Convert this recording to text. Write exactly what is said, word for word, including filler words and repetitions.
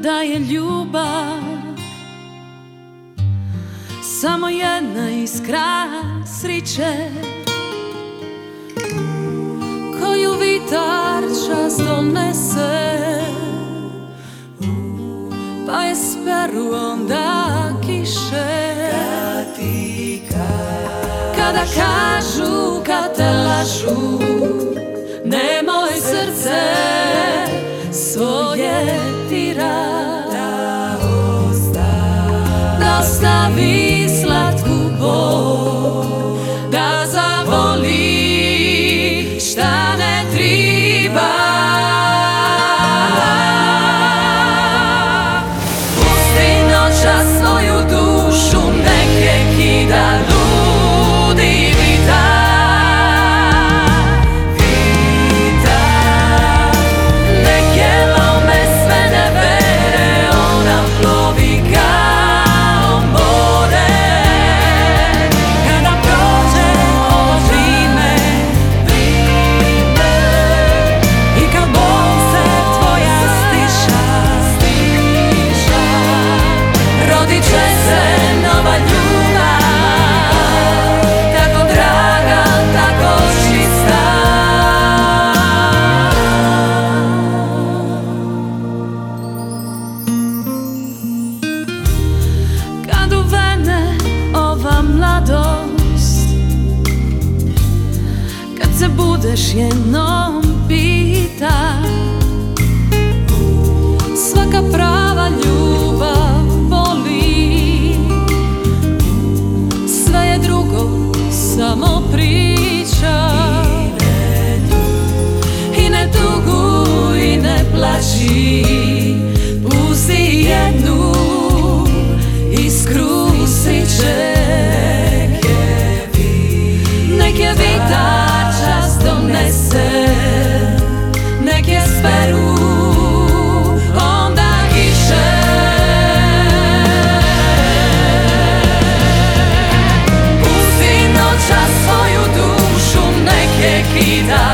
da je ljubav samo jedna iskra sriće koju vitar čas donese, pa je speru onda kiše. Kada kažu, kad te lažu, nemoj srce svoje ti rad da ostavi slatku bol, da zavoli šta ne triba. Pusti noća svoju dušu, neke kida ludi vitar, vitar. Neke lome sve nevere, ona plovi kao more. Kada prođe ovo vrime, vrime, i kad bol se tvoja stiša, stiša, rodit će se nova ljubav, tako draga, tako čista. Kad uvene ova mladost, kad se budeš jednom pita, svaka prava ljubav boli, sve je drugo samo priča. I ne tuguj i ne plači, pusti jednu iskru sriće. Nek je vitar čas donese, nek je speru onda kiše. Pusti noća svoju dušu, neke kida